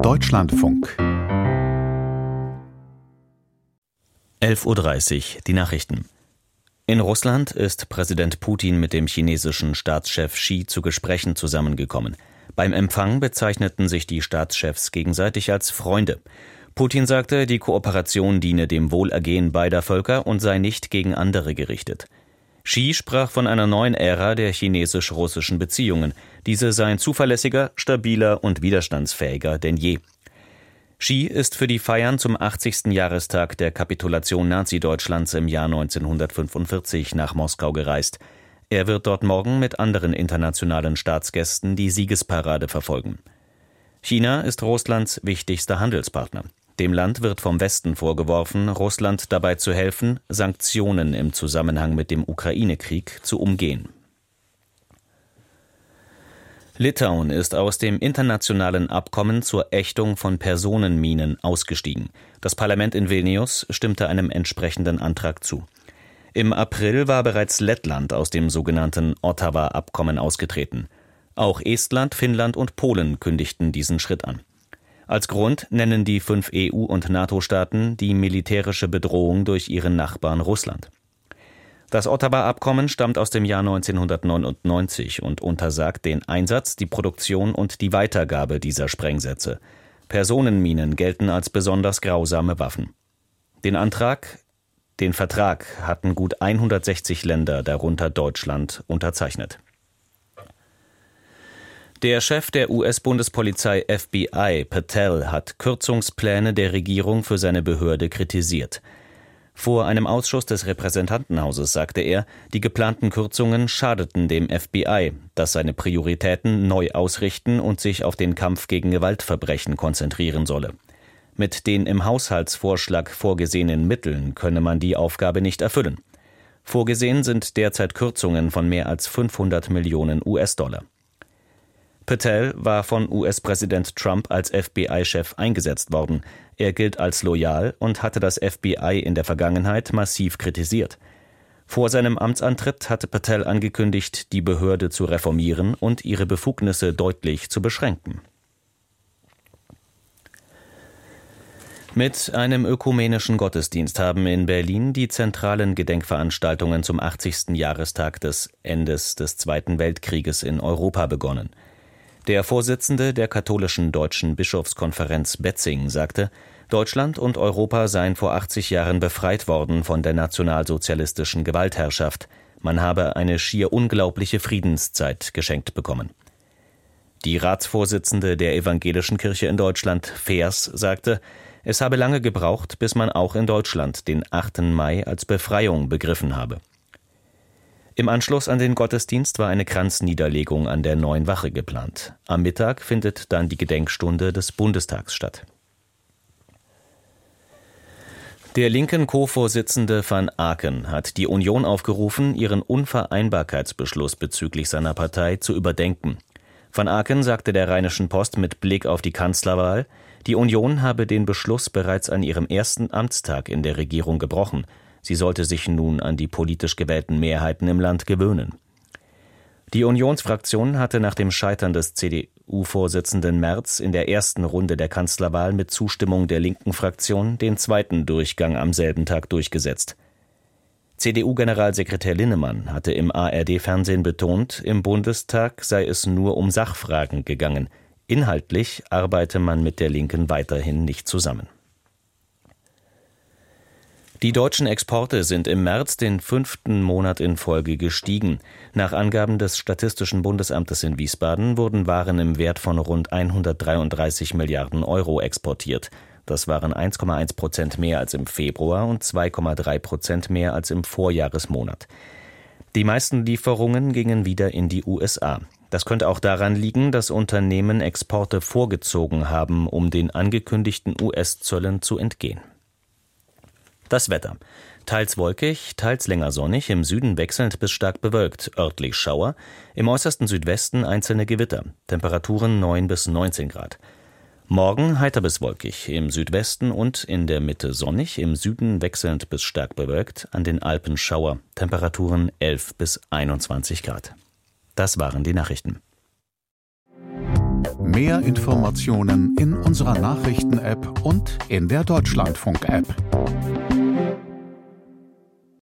Deutschlandfunk 11:30 Uhr, die Nachrichten. In Russland ist Präsident Putin mit dem chinesischen Staatschef Xi zu Gesprächen zusammengekommen. Beim Empfang bezeichneten sich die Staatschefs gegenseitig als Freunde. Putin sagte, die Kooperation diene dem Wohlergehen beider Völker und sei nicht gegen andere gerichtet. Xi sprach von einer neuen Ära der chinesisch-russischen Beziehungen. Diese seien zuverlässiger, stabiler und widerstandsfähiger denn je. Xi ist für die Feiern zum 80. Jahrestag der Kapitulation Nazi-Deutschlands im Jahr 1945 nach Moskau gereist. Er wird dort morgen mit anderen internationalen Staatsgästen die Siegesparade verfolgen. China ist Russlands wichtigster Handelspartner. Dem Land wird vom Westen vorgeworfen, Russland dabei zu helfen, Sanktionen im Zusammenhang mit dem Ukraine-Krieg zu umgehen. Litauen ist aus dem internationalen Abkommen zur Ächtung von Personenminen ausgestiegen. Das Parlament in Vilnius stimmte einem entsprechenden Antrag zu. Im April war bereits Lettland aus dem sogenannten Ottawa-Abkommen ausgetreten. Auch Estland, Finnland und Polen kündigten diesen Schritt an. Als Grund nennen die 5 EU- und NATO-Staaten die militärische Bedrohung durch ihren Nachbarn Russland. Das Ottawa-Abkommen stammt aus dem Jahr 1999 und untersagt den Einsatz, die Produktion und die Weitergabe dieser Sprengsätze. Personenminen gelten als besonders grausame Waffen. Den Vertrag hatten gut 160 Länder, darunter Deutschland, unterzeichnet. Der Chef der US-Bundespolizei FBI, Patel, hat Kürzungspläne der Regierung für seine Behörde kritisiert. Vor einem Ausschuss des Repräsentantenhauses sagte er, die geplanten Kürzungen schadeten dem FBI, das seine Prioritäten neu ausrichten und sich auf den Kampf gegen Gewaltverbrechen konzentrieren solle. Mit den im Haushaltsvorschlag vorgesehenen Mitteln könne man die Aufgabe nicht erfüllen. Vorgesehen sind derzeit Kürzungen von mehr als 500 Millionen US-Dollar. Patel war von US-Präsident Trump als FBI-Chef eingesetzt worden. Er gilt als loyal und hatte das FBI in der Vergangenheit massiv kritisiert. Vor seinem Amtsantritt hatte Patel angekündigt, die Behörde zu reformieren und ihre Befugnisse deutlich zu beschränken. Mit einem ökumenischen Gottesdienst haben in Berlin die zentralen Gedenkveranstaltungen zum 80. Jahrestag des Endes des Zweiten Weltkrieges in Europa begonnen. Der Vorsitzende der katholischen Deutschen Bischofskonferenz Betzing sagte, Deutschland und Europa seien vor 80 Jahren befreit worden von der nationalsozialistischen Gewaltherrschaft. Man habe eine schier unglaubliche Friedenszeit geschenkt bekommen. Die Ratsvorsitzende der Evangelischen Kirche in Deutschland, Feers, sagte, es habe lange gebraucht, bis man auch in Deutschland den 8. Mai als Befreiung begriffen habe. Im Anschluss an den Gottesdienst war eine Kranzniederlegung an der Neuen Wache geplant. Am Mittag findet dann die Gedenkstunde des Bundestags statt. Der linken Co-Vorsitzende Van Aken hat die Union aufgerufen, ihren Unvereinbarkeitsbeschluss bezüglich seiner Partei zu überdenken. Van Aken sagte der Rheinischen Post mit Blick auf die Kanzlerwahl, die Union habe den Beschluss bereits an ihrem ersten Amtstag in der Regierung gebrochen. Sie sollte sich nun an die politisch gewählten Mehrheiten im Land gewöhnen. Die Unionsfraktion hatte nach dem Scheitern des CDU-Vorsitzenden Merz in der ersten Runde der Kanzlerwahl mit Zustimmung der linken Fraktion den zweiten Durchgang am selben Tag durchgesetzt. CDU-Generalsekretär Linnemann hatte im ARD-Fernsehen betont, im Bundestag sei es nur um Sachfragen gegangen. Inhaltlich arbeite man mit der Linken weiterhin nicht zusammen. Die deutschen Exporte sind im März den 5. Monat in Folge gestiegen. Nach Angaben des Statistischen Bundesamtes in Wiesbaden wurden Waren im Wert von rund 133 Milliarden Euro exportiert. Das waren 1,1% mehr als im Februar und 2,3% mehr als im Vorjahresmonat. Die meisten Lieferungen gingen wieder in die USA. Das könnte auch daran liegen, dass Unternehmen Exporte vorgezogen haben, um den angekündigten US-Zöllen zu entgehen. Das Wetter. Teils wolkig, teils länger sonnig, im Süden wechselnd bis stark bewölkt, örtlich Schauer, im äußersten Südwesten einzelne Gewitter, Temperaturen 9 bis 19 Grad. Morgen heiter bis wolkig, im Südwesten und in der Mitte sonnig, im Süden wechselnd bis stark bewölkt, an den Alpen Schauer, Temperaturen 11 bis 21 Grad. Das waren die Nachrichten. Mehr Informationen in unserer Nachrichten-App und in der Deutschlandfunk-App.